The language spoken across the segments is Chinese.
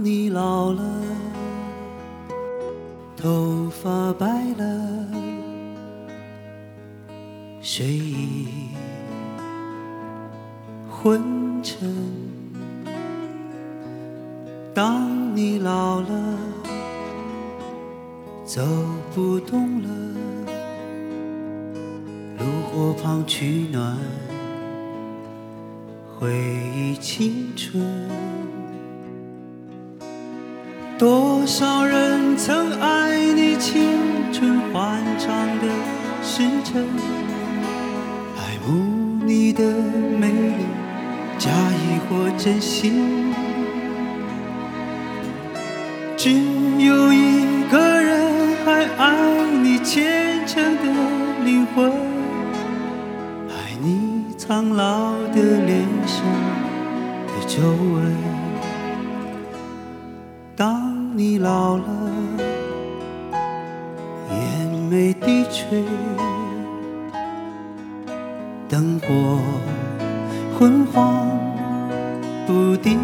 你老了，头发白了，睡意昏沉。当你老了，走不动了，炉火旁取暖，回忆青春。多少人曾爱你青春欢畅的时辰，爱慕你的美丽，假意或真心。只有一个人还爱你虔诚的灵魂，爱你苍老的脸上的皱纹。当你老了，眼眉低垂，灯火昏黄不定，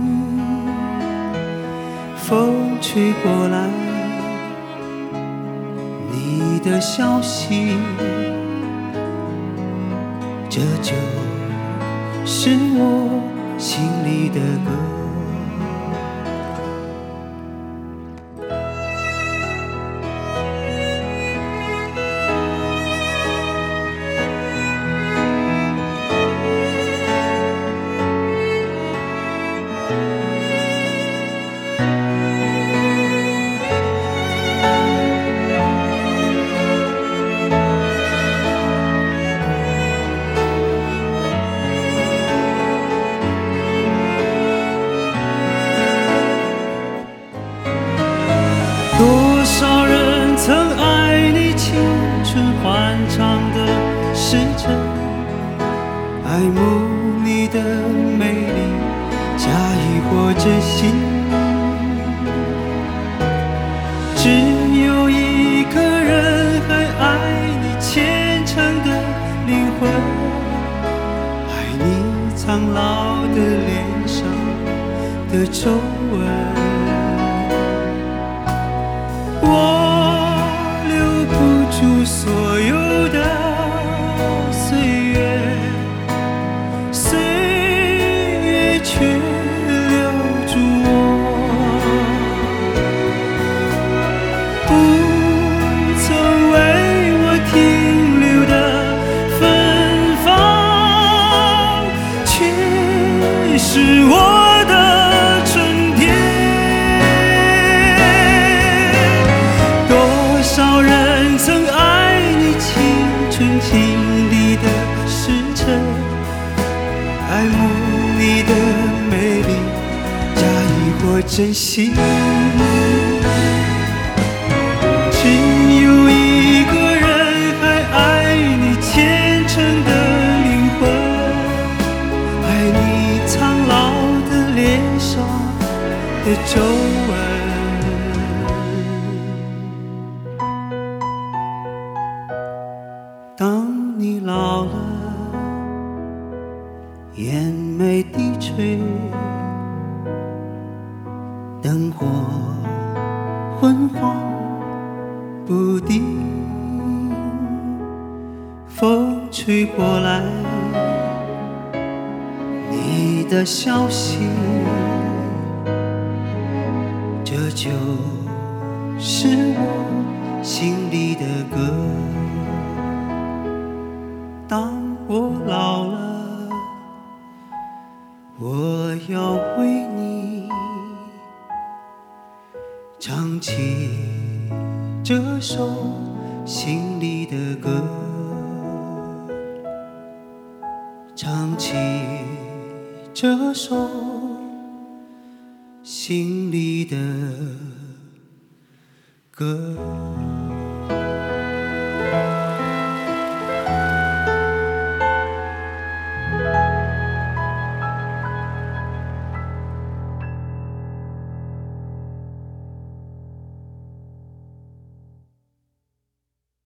风吹过来，你的消息，这就是我心里的歌。多少人曾爱你青春欢畅的时辰，爱慕你的美丽，假意或真心。只有一个人还爱你虔诚的灵魂，爱你苍老的脸上的皱纹。我留不住所有的岁月，岁月却留住我，不曾为我停留的芬芳，却是我的春天。多少人曾爱你青春经历的时辰，爱慕你的美丽，假意或真心。只有一个人还爱你虔诚的灵魂，爱你苍老的脸上的皱纹。当你老了，眼眉低垂，灯火昏黄不定，风吹过来，你的消息，这就是我心里的歌。当我老了，我要为你唱起这首心里的歌，唱起这首心里的歌。